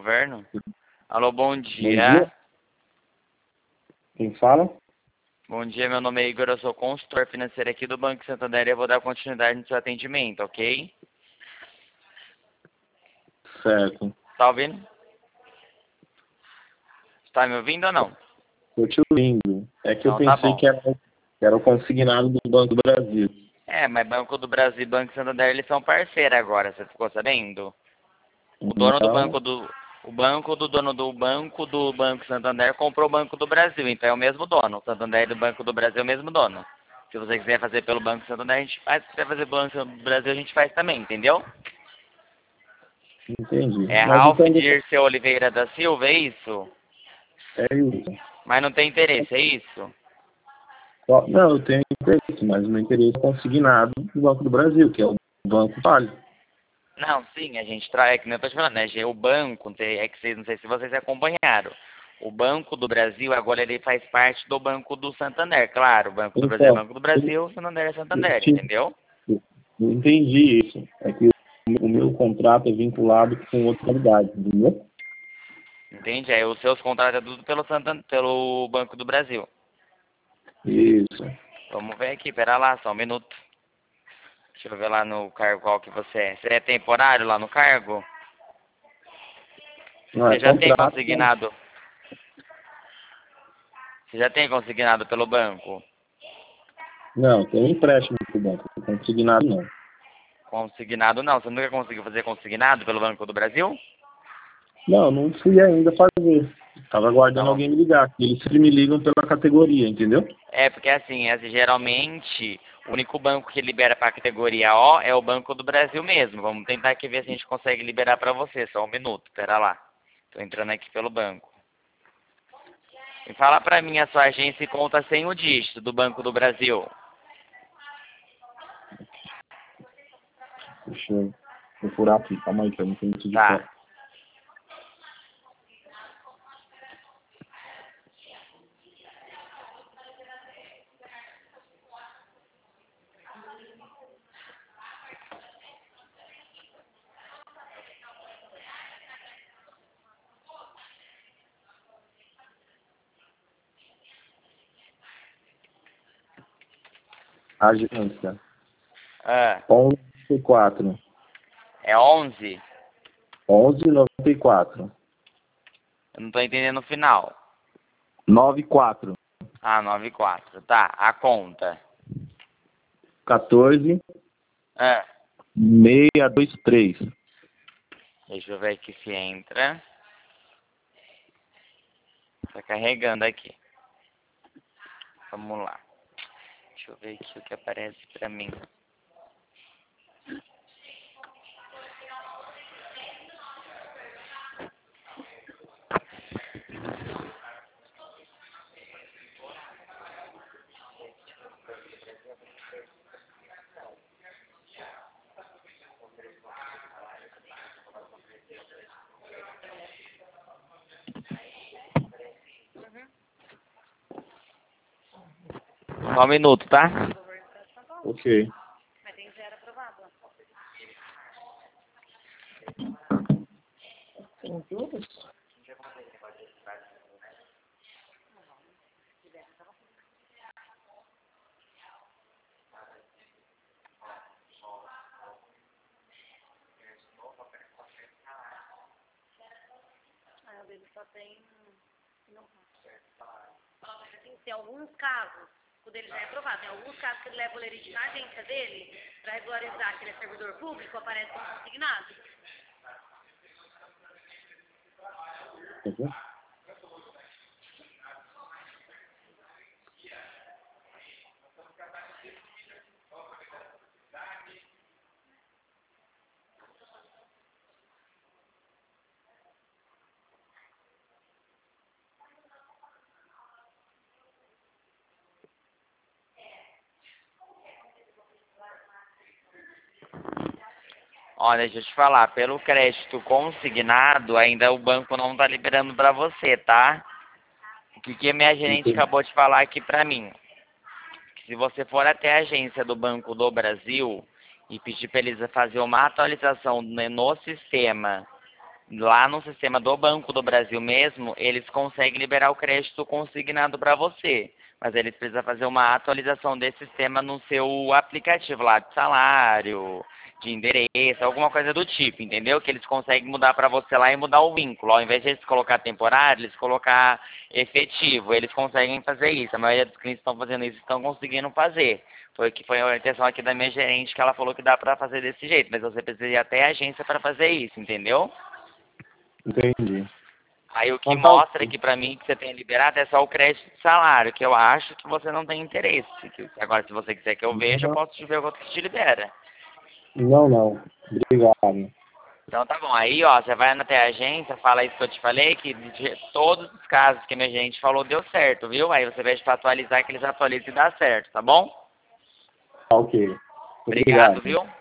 governo. Alô, bom Bom dia. dia. Quem fala? Bom dia, meu nome é Igor, eu sou consultor financeiro aqui do Banco Santander e eu vou dar continuidade no seu atendimento, ok? Certo. Tá ouvindo? Tá me ouvindo ou não? Tô te ouvindo. É que eu Então tá pensei bom. que era o consignado do Banco do Brasil. Mas Banco do Brasil e Banco Santander, eles são parceiros agora, você ficou sabendo? O dono do Não, banco do... O banco do dono do Banco Santander comprou o Banco do Brasil, então é o mesmo dono. O Santander do Banco do Brasil é o mesmo dono. Se você quiser fazer pelo Banco Santander, a gente faz. Se quiser fazer pelo Banco do Brasil, a gente faz também, entendeu? entendi. É Mas Ralph então Dirceu Oliveira da Silva, é isso? é isso. Mas não tem interesse, é isso? Não, eu tenho interesse, mas o meu interesse é consignado do Banco do Brasil, que é o Banco Vale. Não, sim, a gente traz, é que nem eu tô te falando, né? O banco, é que vocês, não sei se vocês acompanharam. O Banco do Brasil, agora ele faz parte do Banco do Santander. Claro, o Banco do Brasil é Então, Banco do Brasil, o Santander é eu Santander, entendeu? eu entendi isso. É que o meu contrato é vinculado com outra qualidade, entendeu? Entende? Aí os seus contratos é tudo pelo Santander, pelo Banco do Brasil. Isso. Vamos ver aqui, pera lá, só um minuto. Deixa eu ver lá no cargo qual que você é. Você é temporário lá no cargo? Não é Você já tem contrato, mas consignado? Você já tem consignado pelo banco? não, tem um empréstimo do banco, consignado não. Consignado não. Você nunca conseguiu fazer consignado pelo Banco do Brasil? Não fui ainda fazer. Tava aguardando Não. alguém me ligar. Eles sempre me ligam pela categoria, entendeu? É, porque assim, geralmente, o único banco que libera para a categoria O é o Banco do Brasil mesmo. Vamos tentar aqui ver se a gente consegue liberar para você. Só um minuto, pera lá. Tô entrando aqui pelo banco. E fala para mim a sua agência e conta sem o dígito do Banco do Brasil. Deixa eu procurar aqui. Calma aí, que eu não tenho isso de Tá. fora. Agência. Ah, 1194. é 11? 1194. Eu não tô entendendo o final. 94. Ah, 94. Tá, a conta. 14 Ah, 623. deixa eu ver aqui se entra. Tá carregando aqui. Vamos lá. Deixa eu ver aqui o que aparece pra mim. Só um minuto, tá? Ok. Tem alguns casos, o dele já é aprovado, tem alguns casos que ele leva o lerite na agência dele para regularizar que ele é servidor público, aparece como consignado. Uhum. Olha, deixa eu te falar, pelo crédito consignado, ainda o banco não tá liberando pra você, tá? O que a minha gerente Entendi. acabou de falar aqui pra mim? Que se você for até a agência do Banco do Brasil e pedir pra eles fazer uma atualização, né, no sistema lá no sistema do Banco do Brasil mesmo, eles conseguem liberar o crédito consignado para você. Mas eles precisam fazer uma atualização desse sistema no seu aplicativo lá de salário, de endereço, alguma coisa do tipo, entendeu? Que eles conseguem mudar para você lá e mudar o vínculo. Ao invés de eles colocar temporário, eles colocar efetivo. Eles conseguem fazer isso. A maioria dos clientes estão fazendo isso, estão conseguindo fazer. Foi a intenção aqui da minha gerente, que ela falou que dá para fazer desse jeito. Mas você precisa ir até a agência para fazer isso, entendeu? Entendi. Aí o que Então, tá mostra ok. aqui pra mim que você tem liberado é só o crédito de salário, que eu acho que você não tem interesse. Agora, se você quiser que eu veja, eu posso te ver o quanto que te libera. Não, não. Obrigado. Então tá bom. Aí, ó, você vai até a agência, fala isso que eu te falei, que de todos os casos que a minha gente falou deu certo, viu? Aí você pede pra atualizar, que eles atualizam e dá certo, tá bom? Tá ok. Obrigado, Obrigado. viu?